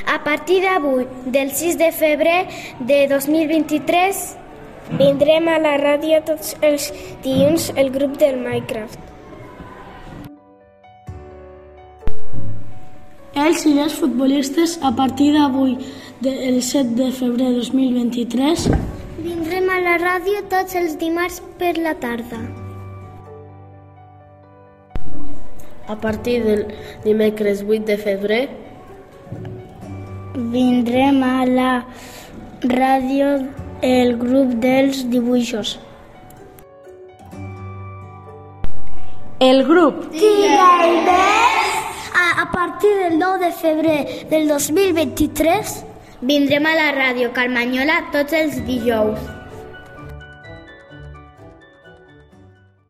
A partir d'avui, del 6 de febrer de 2023, vindrem a la ràdio tots els dilluns el grup del Minecraft. Els i les futbolistes, a partir d'avui, el 7 de febrer de 2023, vindrem a la ràdio tots els dimarts per la tarda. A partir del dimecres 8 de febrer, vindrem a la ràdio el grup dels dibuixos. el grup A partir del 9 de febrer del 2023, vindrem a la ràdio Carmanyola tots els dijous.